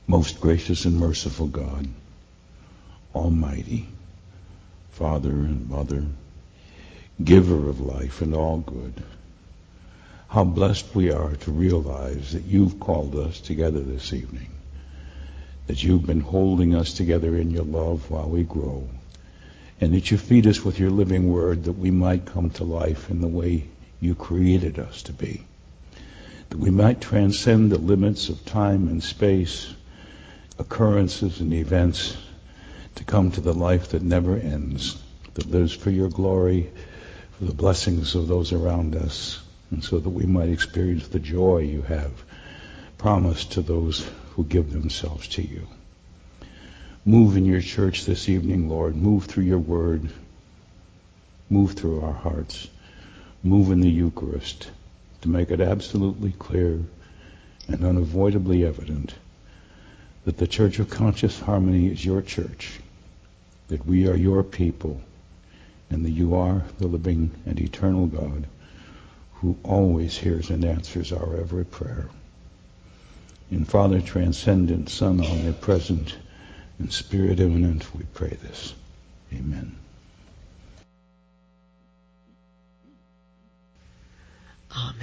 Most gracious and merciful God, Almighty, Father and Mother, Giver of life and all good, how blessed we are to realize that you've called us together this evening, that you've been holding us together in your love while we grow, and that you feed us with your living word that we might come to life in the way you created us to be, that we might transcend the limits of time and space, occurrences and events, to come to the life that never ends, that lives for your glory, for the blessings of those around us, and so that we might experience the joy you have promised to those who give themselves to you. Move in your church this evening, Lord. Move through your word. Move through our hearts. Move in the Eucharist to make it absolutely clear and unavoidably evident that the Church of Conscious Harmony is your church, that we are your people, and that you are the living and eternal God who always hears and answers our every prayer. In Father transcendent, Son omnipresent, and Spirit immanent, we pray this. Amen. Amen.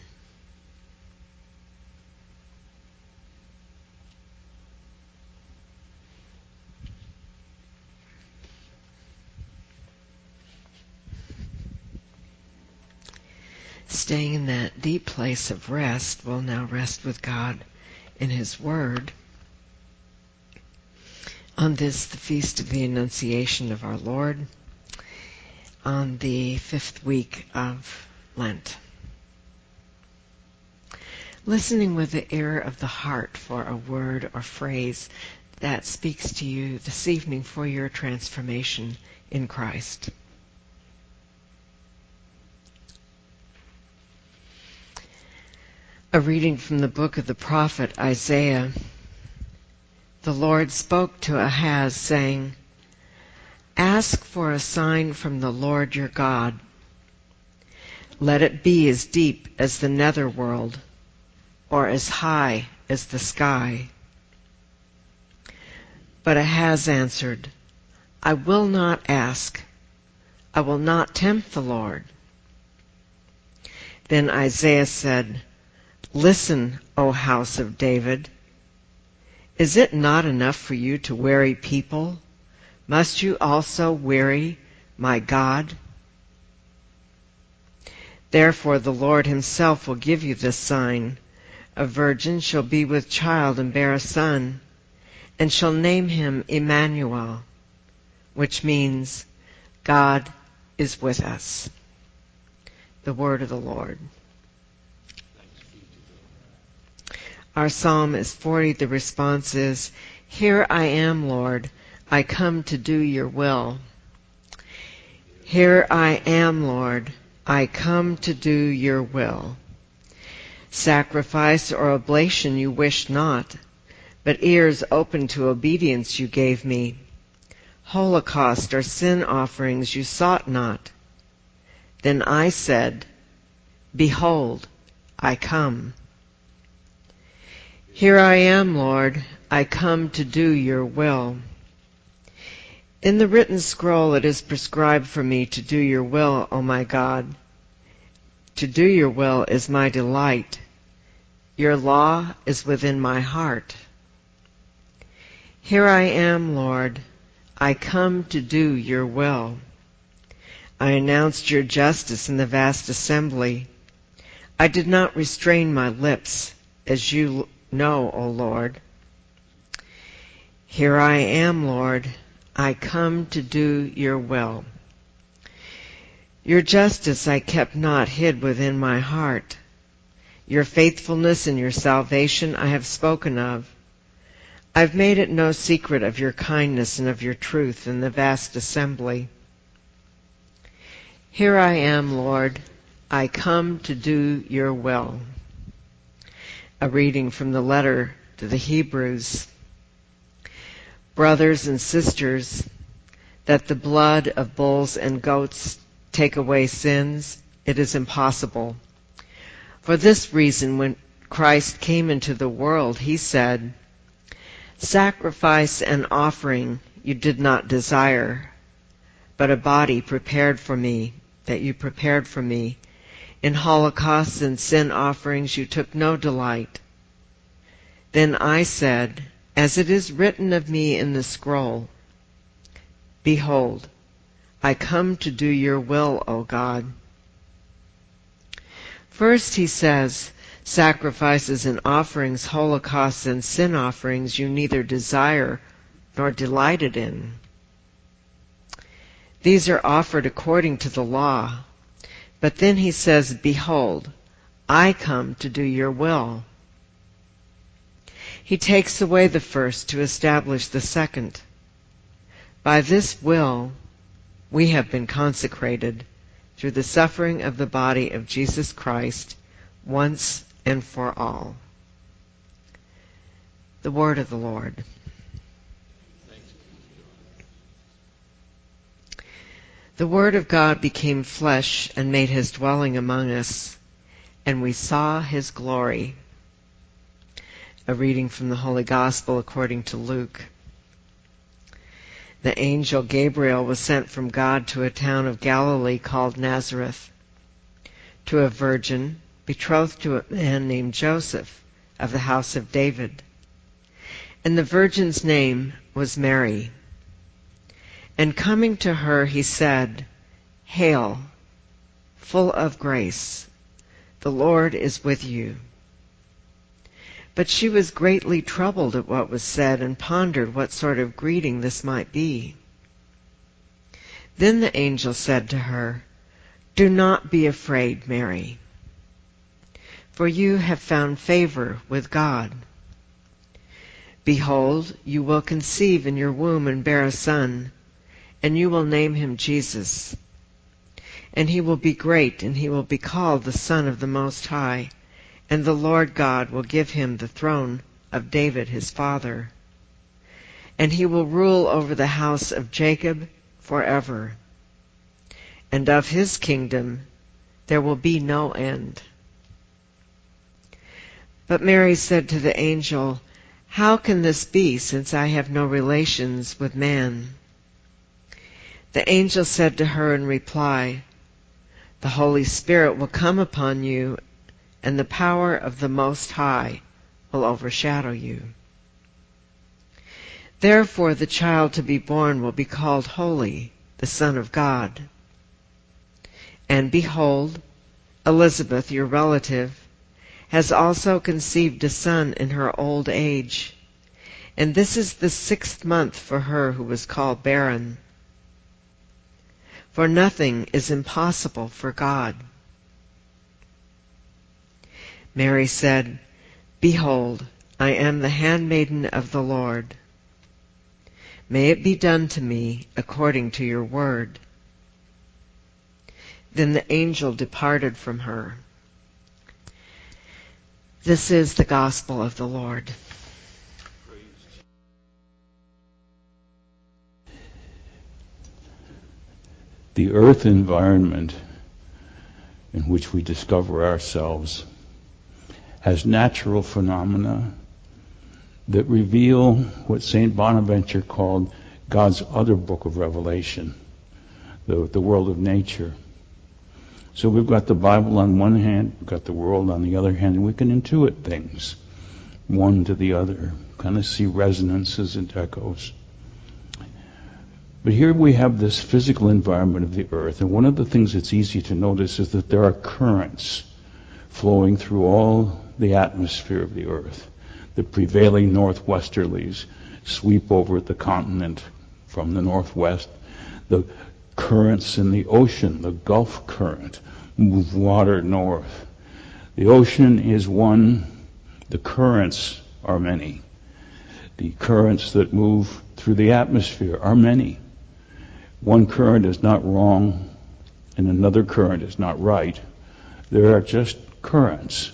Staying in that deep place of rest, we'll now rest with God in His Word on this, the Feast of the Annunciation of our Lord, on the 5th week of Lent. Listening with the ear of the heart for a word or phrase that speaks to you this evening for your transformation in Christ. A reading from the book of the prophet Isaiah. The Lord spoke to Ahaz, saying, "Ask for a sign from the Lord your God. Let it be as deep as the netherworld, or as high as the sky." But Ahaz answered, "I will not ask. I will not tempt the Lord." Then Isaiah said, "Listen, O house of David. Is it not enough for you to weary people? Must you also weary my God? Therefore the Lord himself will give you this sign. A virgin shall be with child and bear a son, and shall name him Emmanuel, which means God is with us." The word of the Lord. Our psalm is 40. The response is, "Here I am, Lord. I come to do your will." Here I am, Lord. I come to do your will. Sacrifice or oblation you wished not, but ears open to obedience you gave me. Holocaust or sin offerings you sought not. Then I said, "Behold, I come." Here I am, Lord. I come to do your will. In the written scroll it is prescribed for me to do your will, O my God. To do your will is my delight. Your law is within my heart. Here I am, Lord. I come to do your will. I announced your justice in the vast assembly. I did not restrain my lips, as you know, O Lord. Here I am, Lord. I come to do your will. Your justice I kept not hid within my heart. Your faithfulness and your salvation I have spoken of. I've made it no secret of your kindness and of your truth in the vast assembly. Here I am, Lord. I come to do your will. A reading from the letter to the Hebrews. Brothers and sisters, that the blood of bulls and goats take away sins, it is impossible. For this reason, when Christ came into the world, he said, Sacrifice and offering you did not desire, but a body prepared for me, that you prepared for me. In holocausts and sin offerings you took no delight. Then I said, as it is written of me in the scroll, behold, I come to do your will, O God. First he says, sacrifices and offerings, holocausts and sin offerings you neither desire nor delighted in. These are offered according to the law. But then he says, behold, I come to do your will. He takes away the first to establish the second. By this will we have been consecrated through the suffering of the body of Jesus Christ once and for all. The word of the Lord. The Word of God became flesh and made his dwelling among us, and we saw his glory. A reading from the Holy Gospel according to Luke. The angel Gabriel was sent from God to a town of Galilee called Nazareth, to a virgin betrothed to a man named Joseph of the house of David. And the virgin's name was Mary. And coming to her, he said, Hail, full of grace, the Lord is with you. But she was greatly troubled at what was said and pondered what sort of greeting this might be. Then the angel said to her, Do not be afraid, Mary, for you have found favor with God. Behold, you will conceive in your womb and bear a son, and you will name him Jesus. And he will be great, and he will be called the Son of the Most High, and the Lord God will give him the throne of David his father. And he will rule over the house of Jacob forever, and of his kingdom there will be no end. But Mary said to the angel, How can this be, since I have no relations with man? The angel said to her in reply, The Holy Spirit will come upon you, and the power of the Most High will overshadow you. Therefore the child to be born will be called Holy, the Son of God. And behold, Elizabeth, your relative, has also conceived a son in her old age, and this is the 6th month for her who was called barren. For nothing is impossible for God. Mary said, Behold, I am the handmaiden of the Lord. May it be done to me according to your word. Then the angel departed from her. This is the gospel of the Lord. The earth environment in which we discover ourselves has natural phenomena that reveal what St. Bonaventure called God's other book of Revelation, the world of nature. So we've got the Bible on one hand, we've got the world on the other hand, and we can intuit things one to the other, kind of see resonances and echoes. But here we have this physical environment of the earth, and one of the things that's easy to notice is that there are currents flowing through all the atmosphere of the earth. The prevailing northwesterlies sweep over the continent from the northwest. The currents in the ocean, the Gulf current, move water north. The ocean is one, the currents are many. The currents that move through the atmosphere are many. One current is not wrong and another current is not right. There are just currents.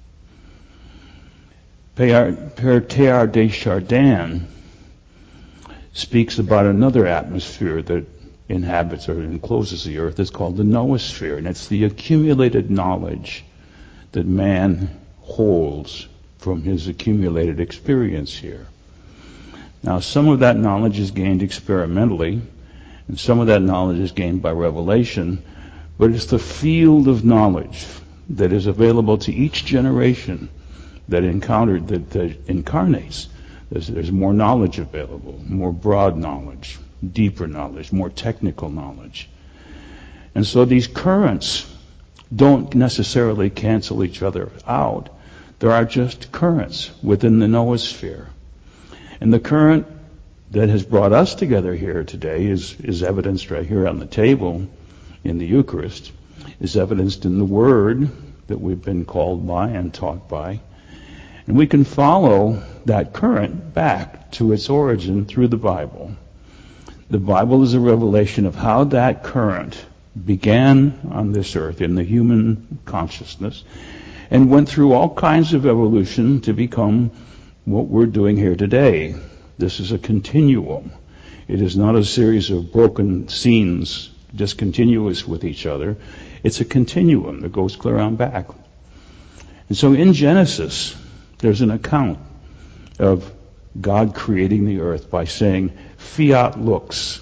Père Teilhard de Chardin speaks about another atmosphere that inhabits or encloses the earth. It's called the noosphere, and it's the accumulated knowledge that man holds from his accumulated experience here. Now, some of that knowledge is gained experimentally, and some of that knowledge is gained by revelation, but it's the field of knowledge that is available to each generation that incarnates. There's more knowledge available, more broad knowledge, deeper knowledge, more technical knowledge. And so these currents don't necessarily cancel each other out. There are just currents within the noosphere. And the current that has brought us together here today is evidenced right here on the table in the Eucharist, is evidenced in the Word that we've been called by and taught by. And we can follow that current back to its origin through the Bible. The Bible is a revelation of how that current began on this earth in the human consciousness and went through all kinds of evolution to become what we're doing here today. This is a continuum. It is not a series of broken scenes discontinuous with each other. It's a continuum that goes clear on back. And so in Genesis, there's an account of God creating the earth by saying, fiat lux,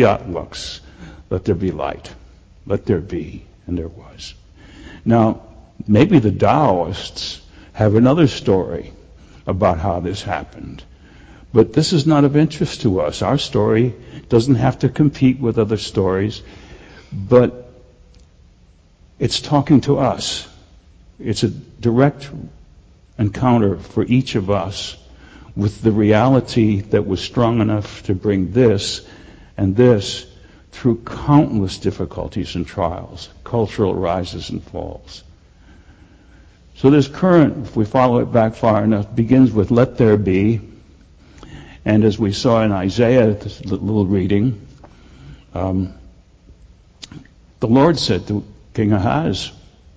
let there be light, let there be, and there was. Now, maybe the Taoists have another story about how this happened, but this is not of interest to us. Our story doesn't have to compete with other stories, but it's talking to us. It's a direct encounter for each of us with the reality that was strong enough to bring this and this through countless difficulties and trials, cultural rises and falls. So this current, if we follow it back far enough, begins with let there be. And as we saw in Isaiah, this little reading, the Lord said to King Ahaz,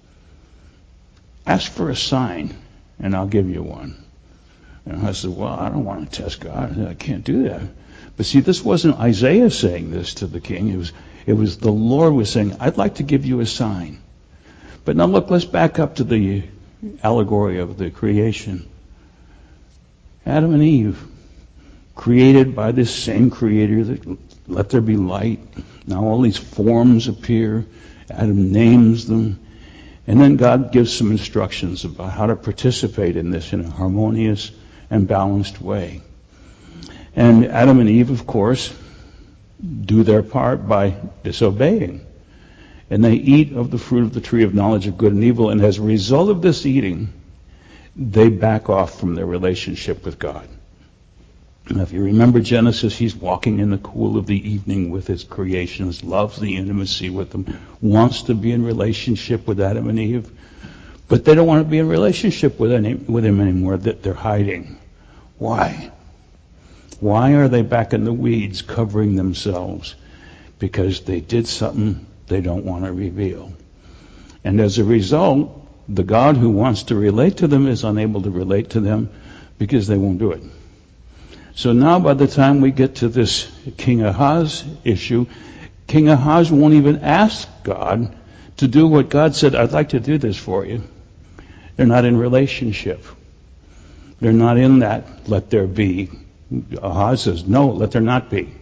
ask for a sign and I'll give you one. And I said, well, I don't want to test God. I can't do that. But see, this wasn't Isaiah saying this to the king. It was the Lord was saying, I'd like to give you a sign. But now look, let's back up to the allegory of the creation. Adam and Eve, created by this same creator that let there be light. Now all these forms appear. Adam names them. And then God gives some instructions about how to participate in this in a harmonious and balanced way. And Adam and Eve, of course, do their part by disobeying. And they eat of the fruit of the tree of knowledge of good and evil. And as a result of this eating, they back off from their relationship with God. Now, if you remember Genesis, he's walking in the cool of the evening with his creations, loves the intimacy with them, wants to be in relationship with Adam and Eve, but they don't want to be in relationship with him anymore, that they're hiding. Why? Why are they back in the weeds covering themselves? Because they did something they don't want to reveal. And as a result, the God who wants to relate to them is unable to relate to them because they won't do it. So now by the time we get to this King Ahaz issue, King Ahaz won't even ask God to do what God said, I'd like to do this for you. They're not in relationship. They're not in that, let there be. Ahaz says, no, let there not be.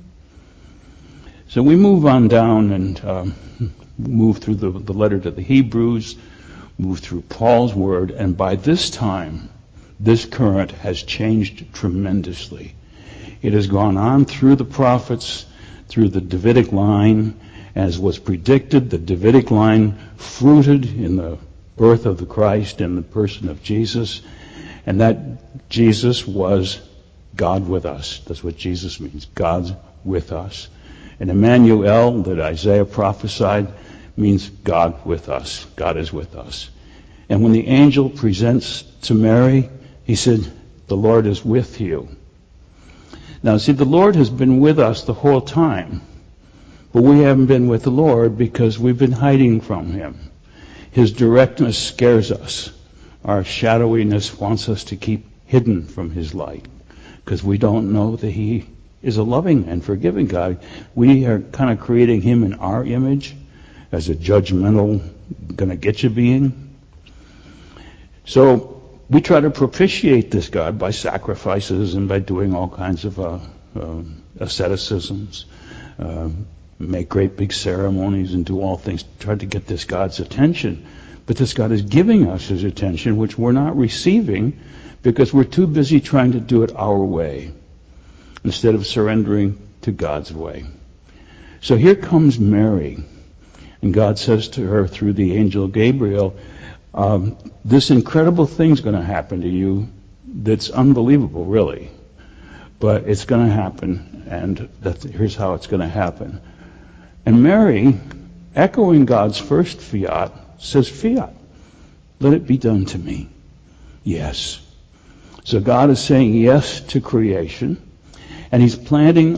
So we move on down and move through the letter to the Hebrews, move through Paul's word, and by this time, this current has changed tremendously. It has gone on through the prophets, through the Davidic line. As was predicted, the Davidic line fruited in the birth of the Christ and the person of Jesus, and that Jesus was God with us. That's what Jesus means, God with us. And Emmanuel, that Isaiah prophesied, means God with us. God is with us. And when the angel presents to Mary, he said, the Lord is with you. Now, see, the Lord has been with us the whole time, but we haven't been with the Lord because we've been hiding from him. His directness scares us. Our shadowiness wants us to keep hidden from his light because we don't know that he is a loving and forgiving God. We are kind of creating him in our image as a judgmental, gonna get you being. So we try to propitiate this God by sacrifices and by doing all kinds of asceticisms, make great big ceremonies and do all things to try to get this God's attention. But this God is giving us his attention, which we're not receiving because we're too busy trying to do it our way instead of surrendering to God's way. So here comes Mary, and God says to her through the angel Gabriel, this incredible thing's going to happen to you that's unbelievable, really. But it's going to happen, and here's how it's going to happen. And Mary, echoing God's first fiat, says, fiat, let it be done to me. Yes. So God is saying yes to creation, and he's planting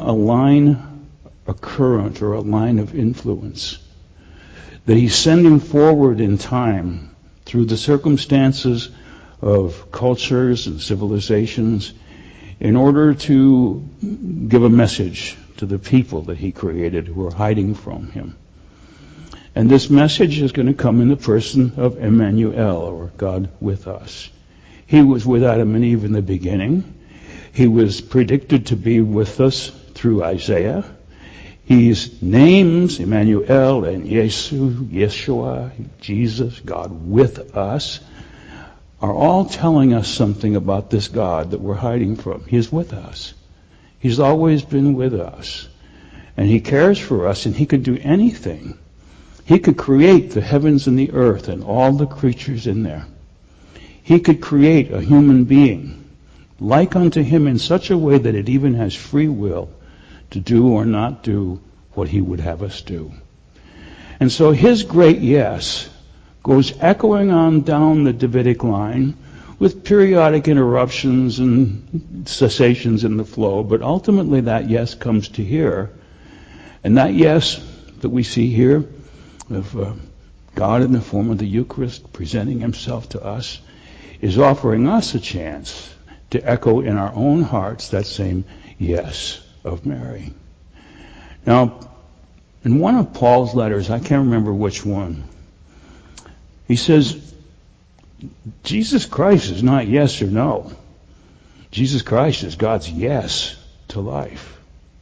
a current or a line of influence that he's sending forward in time through the circumstances of cultures and civilizations in order to give a message to the people that he created who are hiding from him. And this message is going to come in the person of Emmanuel, or God with us. He was with Adam and Eve in the beginning. He was predicted to be with us through Isaiah. His names, Emmanuel and Yeshua, Jesus, God with us, are all telling us something about this God that we're hiding from. He's with us. He's always been with us. And he cares for us, and he could do anything. He could create the heavens and the earth and all the creatures in there. He could create a human being like unto him in such a way that it even has free will to do or not do what he would have us do. And so his great yes goes echoing on down the Davidic line with periodic interruptions and cessations in the flow, but ultimately that yes comes to here. And that yes that we see here of God in the form of the Eucharist presenting himself to us is offering us a chance to echo in our own hearts that same yes of Mary. Now, in one of Paul's letters, I can't remember which one, he says, Jesus Christ is not yes or no. Jesus Christ is God's yes to life.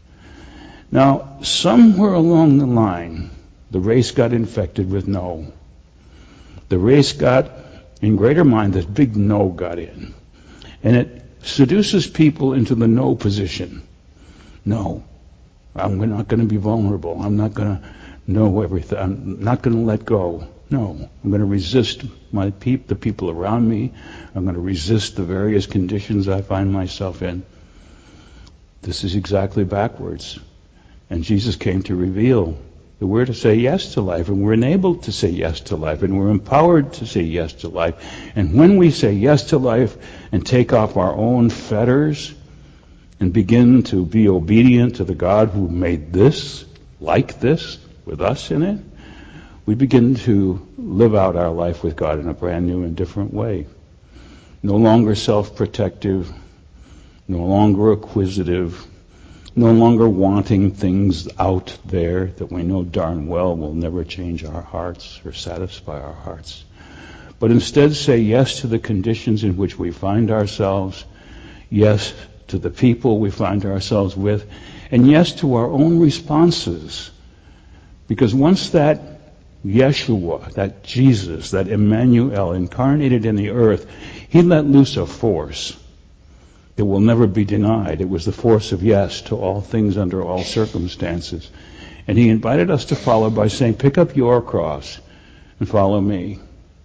Now, somewhere along the line, the race got infected with no. The race got in greater mind, this big no got in. And it seduces people into the no position. No, I'm not going to be vulnerable. I'm not going to know everything. I'm not going to let go. No, I'm going to resist the people around me. I'm going to resist the various conditions I find myself in. This is exactly backwards. And Jesus came to reveal that we're to say yes to life, and we're enabled to say yes to life, and we're empowered to say yes to life. And when we say yes to life and take off our own fetters and begin to be obedient to the God who made this, like this, with us in it, we begin to live out our life with God in a brand new and different way. No longer self-protective, no longer acquisitive, no longer wanting things out there that we know darn well will never change our hearts or satisfy our hearts. But instead say yes to the conditions in which we find ourselves, yes to the people we find ourselves with, and yes to our own responses. Because once that Yeshua, that Jesus, that Emmanuel incarnated in the earth, he let loose a force. It will never be denied. It was the force of yes to all things under all circumstances. And he invited us to follow by saying, pick up your cross and follow me.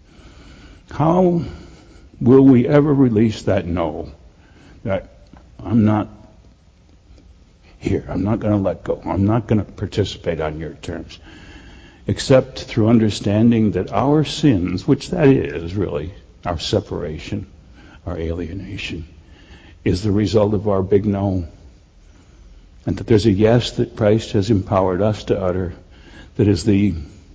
How will we ever release that no? That I'm not here. I'm not going to let go. I'm not going to participate on your terms. Except through understanding that our sins, which that is really, our separation, our alienation, is the result of our big no. And that there's a yes that Christ has empowered us to utter that is the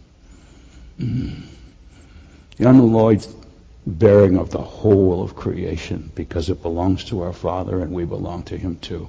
unalloyed bearing of the whole of creation, because it belongs to our Father and we belong to him too.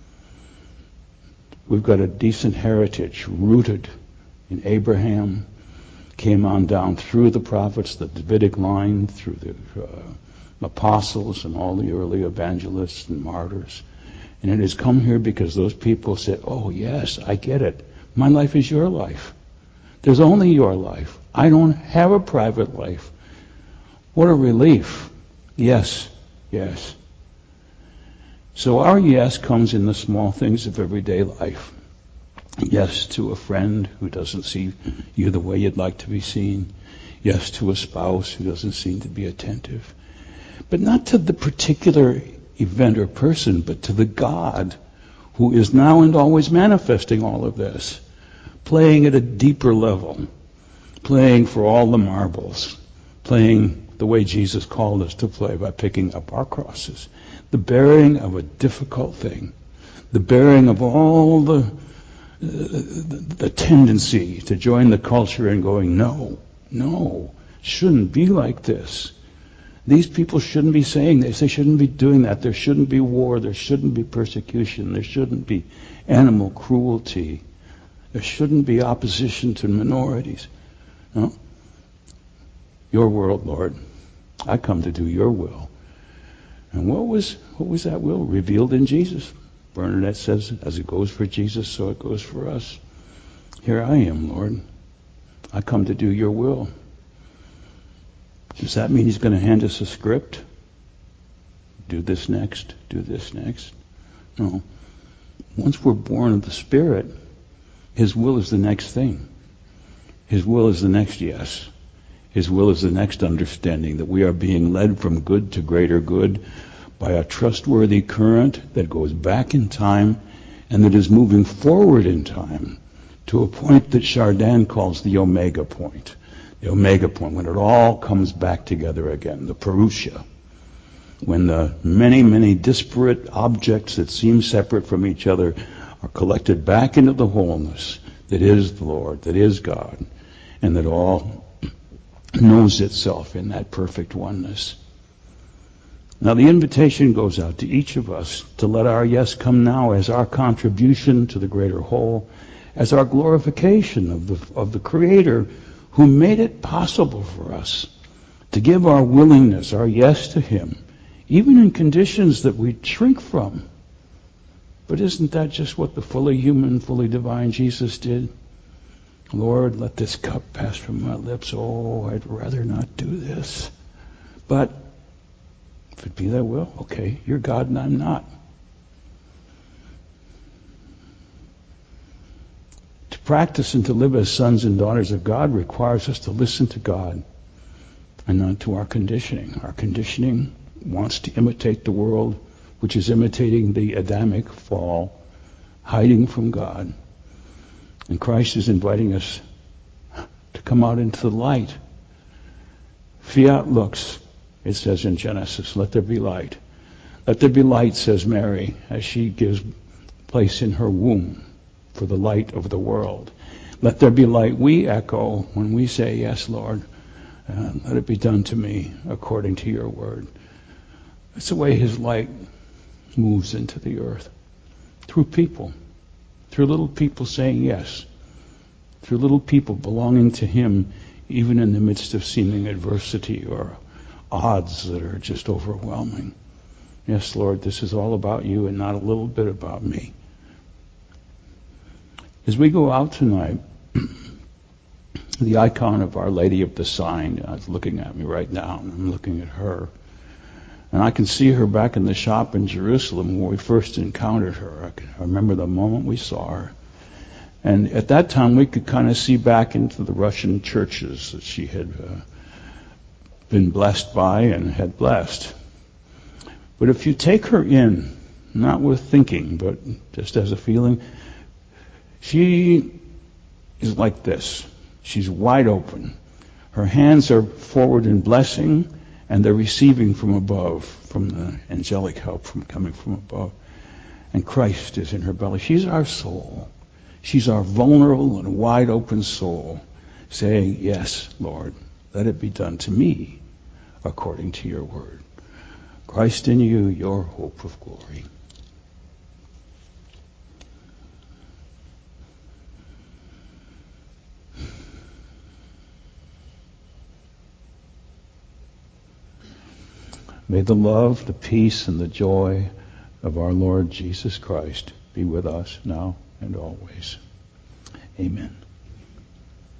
We've got a decent heritage rooted in Abraham, came on down through the prophets, the Davidic line, through the apostles and all the early evangelists and martyrs. And it has come here because those people said, oh yes, I get it. My life is your life. There's only your life. I don't have a private life. What a relief. Yes, yes. So our yes comes in the small things of everyday life. Yes to a friend who doesn't see you the way you'd like to be seen. Yes to a spouse who doesn't seem to be attentive. But not to the particular event or person, but to the God who is now and always manifesting all of this, playing at a deeper level, playing for all the marbles, playing the way Jesus called us to play by picking up our crosses, the bearing of a difficult thing, the bearing of all the tendency to join the culture and going, no, shouldn't be like this. These people shouldn't be saying this. They shouldn't be doing that. There shouldn't be war. There shouldn't be persecution. There shouldn't be animal cruelty. There shouldn't be opposition to minorities. No. Your world, Lord. I come to do your will. And what was that will? Revealed in Jesus. Bernadette says, as it goes for Jesus, so it goes for us. Here I am, Lord. I come to do your will. Does that mean he's going to hand us a script? Do this next, do this next. No. Once we're born of the Spirit, his will is the next thing. His will is the next yes. His will is the next understanding that we are being led from good to greater good by a trustworthy current that goes back in time and that is moving forward in time to a point that Chardin calls the omega point. The omega point, when it all comes back together again, the Purusha. When the many, many disparate objects that seem separate from each other are collected back into the wholeness that is the Lord, that is God, and that all knows itself in that perfect oneness. Now the invitation goes out to each of us to let our yes come now as our contribution to the greater whole, as our glorification of the Creator who made it possible for us to give our willingness, our yes to him, even in conditions that we shrink from. But isn't that just what the fully human, fully divine Jesus did? Lord, let this cup pass from my lips. Oh, I'd rather not do this. But if it be thy will, okay, you're God and I'm not. To practice and to live as sons and daughters of God requires us to listen to God and not to our conditioning. Our conditioning wants to imitate the world, which is imitating the Adamic fall, hiding from God. And Christ is inviting us to come out into the light. Fiat lux, it says in Genesis, let there be light. Let there be light, says Mary, as she gives place in her womb for the light of the world. Let there be light, we echo when we say, yes, Lord, let it be done to me according to your word. That's the way his light moves into the earth. Through people. Through little people saying yes. Through little people belonging to him, even in the midst of seeming adversity or odds that are just overwhelming. Yes, Lord, this is all about you and not a little bit about me. As we go out tonight, the icon of Our Lady of the Sign is looking at me right now, and I'm looking at her. And I can see her back in the shop in Jerusalem where we first encountered her. I remember the moment we saw her. And at that time, we could kind of see back into the Russian churches that she had been blessed by and had blessed. But if you take her in, not with thinking, but just as a feeling, she is like this. She's wide open. Her hands are forward in blessing, and they're receiving from above, from the angelic help coming from above. And Christ is in her belly. She's our soul. She's our vulnerable and wide open soul, saying, yes, Lord, let it be done to me according to your word. Christ in you, your hope of glory. May the love, the peace, and the joy of our Lord Jesus Christ be with us now and always. Amen.